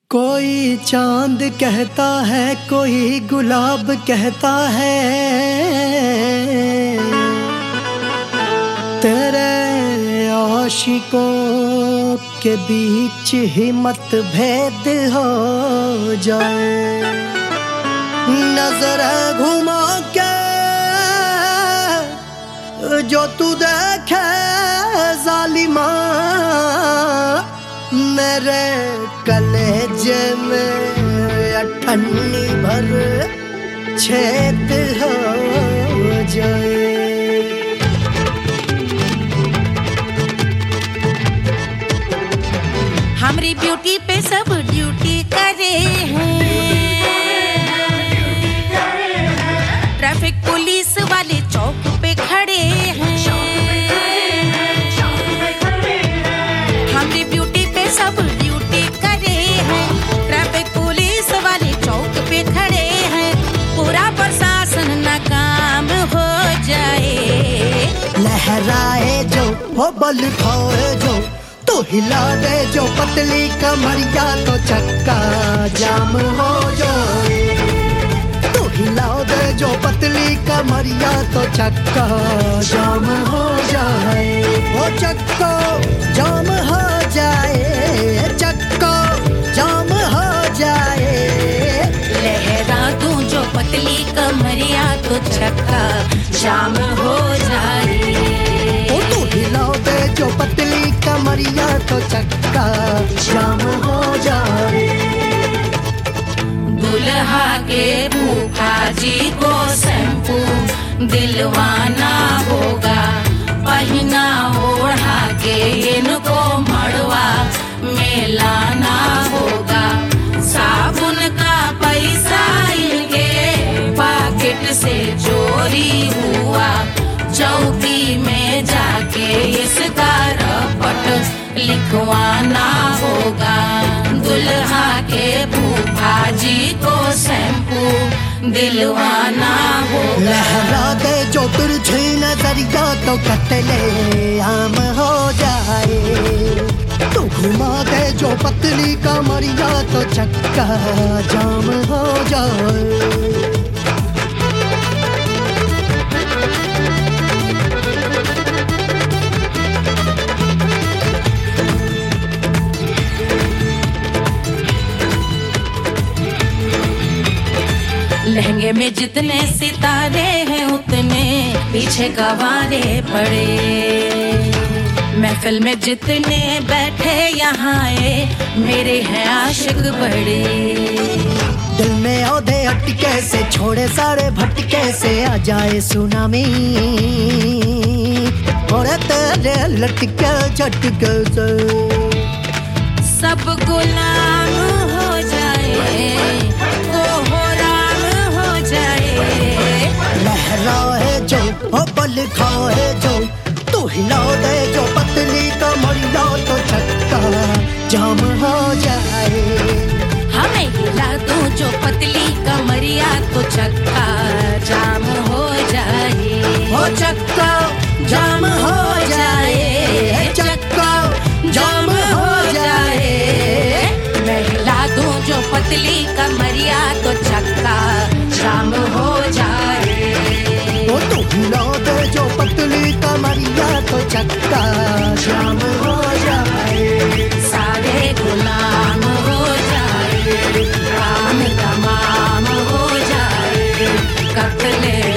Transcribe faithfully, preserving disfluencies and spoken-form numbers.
कोई चांद कहता है, कोई गुलाब कहता है, तेरे आशिकों के बीच ही मतभेद हो जाए। नजर घुमा के जो तू देखे जालिमा, मेरे कलेजे में अठन्नी भर छेद हो जाए। हमारी ब्यूटी पे सब ड्यूटी करे हैं, ट्रैफिक पुलिस वाले चौक पे खड़े हैं। हमारी ब्यूटी पे सब ड्यूटी करे हैं, ट्रैफिक पुलिस वाले चौक पे खड़े हैं। पूरा प्रशासन नाकाम हो जाए। लहराए जो वो बल खाए जो, तो हिला दे जो पतली कमरिया, तो चक्का जाम हो जाए। तो हिला दे जो पतली कमरिया, तो चक्का जाम हो जाए। वो चक्का जाम हो जाए, चक्का जाम हो जाए। लहरा दूं जो पतली कमरिया, तो चक्का जाम हो जाए। ओ तो हिला दे जो पतली कमरिया, तो चक्का जाम हो जाए। दुल्हा के फूफा जी को शैम्पू दिलवाना होगा, पहना ओढ़ा के इनको मड़वा में लाना होगा। साबुन का पैसा इनके पॉकेट से चोरी हुआ, चौकी में जाके इसका रपट लिखवाना होगा। दुल्हा के फूफा जी को शैम्पू दिलवाना होगा। लहरा दे जो तिरछी नजरिया, तो कतले आम हो जाए। तू घुमा दे जो पतली कमरिया, तो चक्का जाम हो जाए। लहंगे में जितने सितारे हैं, उतने पीछे गवारे पड़े। महफिल में जितने बैठे यहाँ आए, मेरे हैं आशिक बड़े। दिल में औधे अटके से, छोड़े सारे भटके से, आ जाए सुनामी और तेरे लटके झटके से सब गुलाम हो जाए, लहराए जो हो बल खाए जो, तू हिला दे जो पतली कमरिया, तो चक्का जाम हो जाए। हमें हिला दूं जो पतली कमरिया, तो चक्का जाम हो जाए। हो चक्का जाम हो जाए, चक्का जाम हो जाए। मैं हिला दूं जो पतली कमरिया, तो चक्का जाम हो जाए। वो तो हिला दे जो पतली कमरिया, तो चक्का जाम हो जाए। सारे गुलाम हो जाए, काम तमाम हो जाए, कत्ले